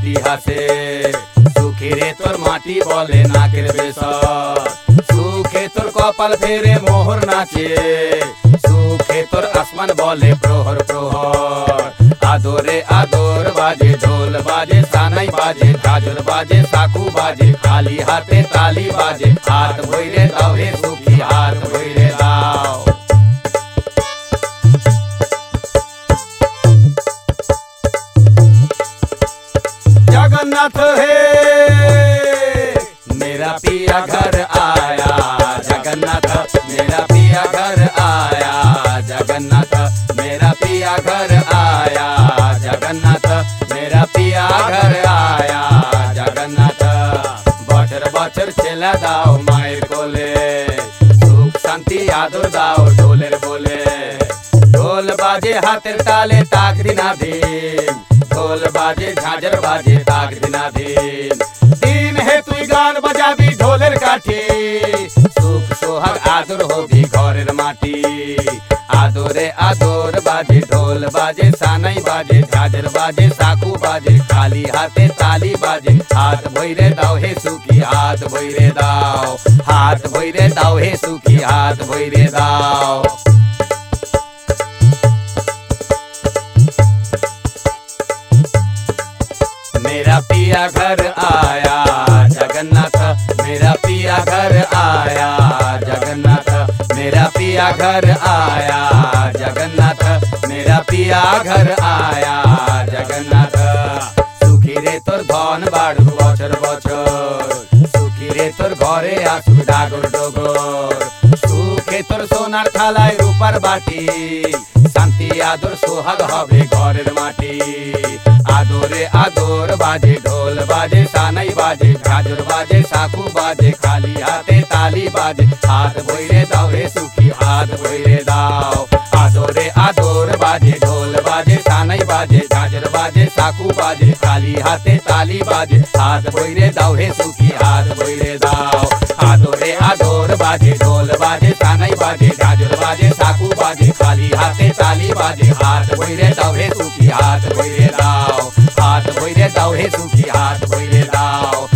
হাতি হাসে সুখে রে তোর মাটি বলে নাকের বেসর সুখে তোর কপাল ফেরে মোহর নাচে সুখে তোর আসমান বলে প্রহর প্রহর আদরে আদর বাজে ঢোল বাজে সানাই বাজে ঝাঁঝর বাজে সাকু বাজে খালি হাতে তালি বাজে হাত ভইরে দাও হে সুখী হাত ভইরে দাও जगन्नाथ है मेरा पिया घर आया जगन्नाथ मेरा पिया घर आया जगन्नाथ मेरा पिया घर आया जगन्नाथ मेरा पिया घर आया जगन्नाथ बचर बचर चला दाओ मायर कोले सुख शांति आदर दाओ ढोलेर बोले ढोल बाजे हाथेर ताले ताक दिना दिन ढोल बाजे झांझर बाजे ताक दिना दिन है तुई गान बजाबी ढोलेर काठी सुख सोहाग आदर होबी घरेर माटी आदरे आदर बाजे ढोल बाजे सानाई बाजे झांझर बाजे साकू बाजे खाली हाथे ताली बाजे हाथ भइरे दाओ हे सुखी हाथ भइरे दाओ हाथ भइरे दाओ हे सुखी हाथ भइरे दाओ मेरा पिया घर आया जगन्नाथ मेरा पिया घर आया जगन्नाथ मेरा पिया घर आया जगन्नाथ मेरा पिया घर आया जगन्नाथ सुखी रे तोर धन बाड़ू बचर बचर सुखी रे तोर घरे आसुक डागर डगर सुखे तोर सोनार थालाय रूपार बाटी शांति आदर सोहाग हबे घरेर माटी आदरे आदर बाजे ढोल बाजे सानाई बाजे झांझर बाजे साकू बाजे खाली हाथे ताली बाजे हाथ भइरे दाओ हे सुखी हाथ भइरे दाओ आदरे आदर बाजे ढोल बाजे सानाई बाजे झांझर बाजे साकू बाजे खाली हाथे ताली बाजे हाथ भइरे दाओ हे सुखी हाथ भइरे दाओ आदरे आदर बाजे ढोल बाजे सानाई बाजे झांझर बाजे साकू बाजे खाली हाथे ताली बाजे हाथ भइरे दाओ हे सुखी हाथ भइरे दाओ हाथ भइरे दाओ हे सुखी हाथ भइरे दाओ